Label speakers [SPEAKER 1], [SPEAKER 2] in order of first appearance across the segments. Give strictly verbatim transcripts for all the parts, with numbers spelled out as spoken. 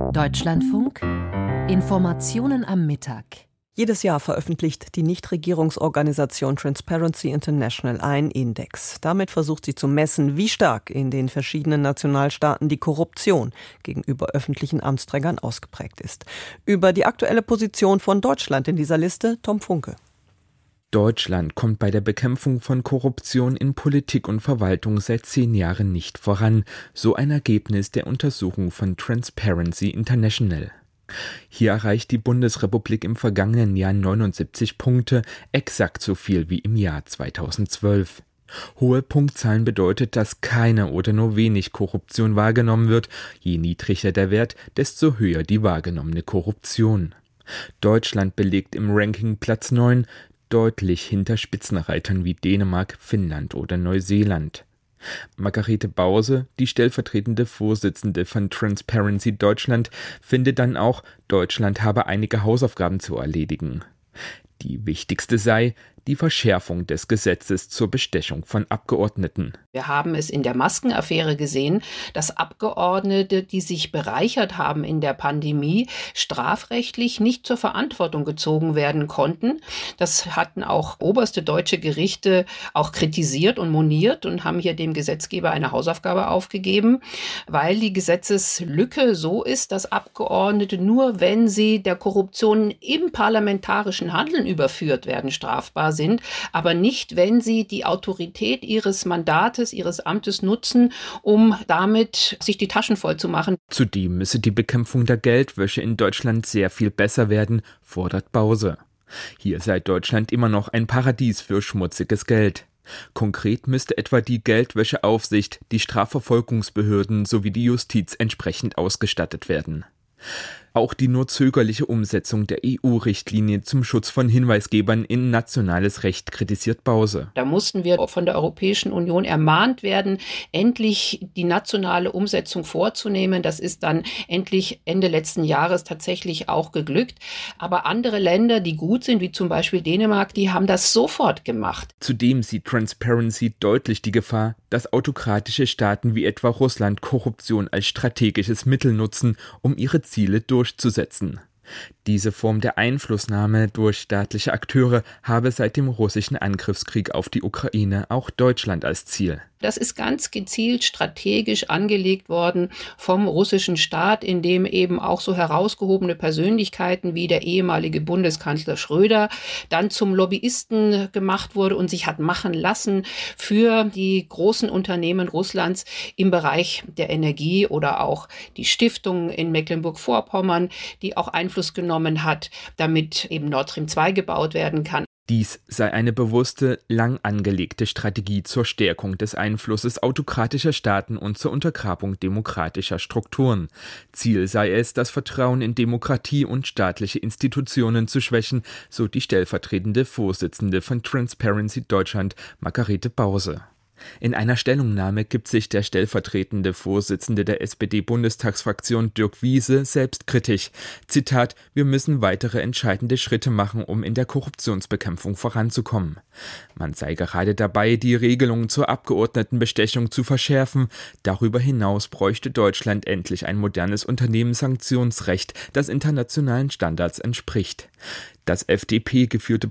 [SPEAKER 1] Deutschlandfunk Informationen am Mittag.
[SPEAKER 2] Jedes Jahr veröffentlicht die Nichtregierungsorganisation Transparency International einen Index. Damit versucht sie zu messen, wie stark in den verschiedenen Nationalstaaten die Korruption gegenüber öffentlichen Amtsträgern ausgeprägt ist. Über die aktuelle Position von Deutschland in dieser Liste Tom Funke.
[SPEAKER 3] Deutschland kommt bei der Bekämpfung von Korruption in Politik und Verwaltung seit zehn Jahren nicht voran, so ein Ergebnis der Untersuchung von Transparency International. Hier erreicht die Bundesrepublik im vergangenen Jahr neunundsiebzig Punkte, exakt so viel wie im Jahr zweitausendzwölf. Hohe Punktzahlen bedeutet, dass keine oder nur wenig Korruption wahrgenommen wird. Je niedriger der Wert, desto höher die wahrgenommene Korruption. Deutschland belegt im Ranking Platz neun, deutlich hinter Spitzenreitern wie Dänemark, Finnland oder Neuseeland. Margarete Bause, die stellvertretende Vorsitzende von Transparency Deutschland, findet dann auch, Deutschland habe einige Hausaufgaben zu erledigen. Die wichtigste sei die Verschärfung des Gesetzes zur Bestechung von Abgeordneten.
[SPEAKER 4] Wir haben es in der Maskenaffäre gesehen, dass Abgeordnete, die sich bereichert haben in der Pandemie, strafrechtlich nicht zur Verantwortung gezogen werden konnten. Das hatten auch oberste deutsche Gerichte auch kritisiert und moniert und haben hier dem Gesetzgeber eine Hausaufgabe aufgegeben, weil die Gesetzeslücke so ist, dass Abgeordnete nur, wenn sie der Korruption im parlamentarischen Handeln überführt werden, strafbar sind, aber nicht, wenn sie die Autorität ihres Mandates, ihres Amtes nutzen, um damit sich die Taschen voll zu machen.
[SPEAKER 3] Zudem müsse die Bekämpfung der Geldwäsche in Deutschland sehr viel besser werden, fordert Bause. Hier sei Deutschland immer noch ein Paradies für schmutziges Geld. Konkret müsste etwa die Geldwäscheaufsicht, die Strafverfolgungsbehörden sowie die Justiz entsprechend ausgestattet werden. Auch die nur zögerliche Umsetzung der E U-Richtlinie zum Schutz von Hinweisgebern in nationales Recht kritisiert Bause.
[SPEAKER 4] Da mussten wir von der Europäischen Union ermahnt werden, endlich die nationale Umsetzung vorzunehmen. Das ist dann endlich Ende letzten Jahres tatsächlich auch geglückt. Aber andere Länder, die gut sind, wie zum Beispiel Dänemark, die haben das sofort gemacht.
[SPEAKER 3] Zudem sieht Transparency deutlich die Gefahr, dass autokratische Staaten wie etwa Russland Korruption als strategisches Mittel nutzen, um ihre Ziele durchzusetzen. Diese Form der Einflussnahme durch staatliche Akteure habe seit dem russischen Angriffskrieg auf die Ukraine auch Deutschland als Ziel.
[SPEAKER 4] Das ist ganz gezielt strategisch angelegt worden vom russischen Staat, in dem eben auch so herausgehobene Persönlichkeiten wie der ehemalige Bundeskanzler Schröder dann zum Lobbyisten gemacht wurde und sich hat machen lassen für die großen Unternehmen Russlands im Bereich der Energie oder auch die Stiftung in Mecklenburg-Vorpommern, die auch Einfluss genommen hat, damit eben Nord Stream zwei gebaut werden kann.
[SPEAKER 3] Dies sei eine bewusste, lang angelegte Strategie zur Stärkung des Einflusses autokratischer Staaten und zur Untergrabung demokratischer Strukturen. Ziel sei es, das Vertrauen in Demokratie und staatliche Institutionen zu schwächen, so die stellvertretende Vorsitzende von Transparency Deutschland, Margarete Bause. In einer Stellungnahme gibt sich der stellvertretende Vorsitzende der S P D-Bundestagsfraktion Dirk Wiese selbstkritisch. Zitat: Wir müssen weitere entscheidende Schritte machen, um in der Korruptionsbekämpfung voranzukommen. Man sei gerade dabei, die Regelungen zur Abgeordnetenbestechung zu verschärfen. Darüber hinaus bräuchte Deutschland endlich ein modernes Unternehmenssanktionsrecht, das internationalen Standards entspricht. Das F D P-geführte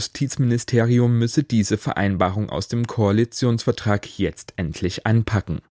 [SPEAKER 3] Bundesjustizministerium müsse diese Vereinbarung aus dem Koalitionsvertrag jetzt endlich anpacken.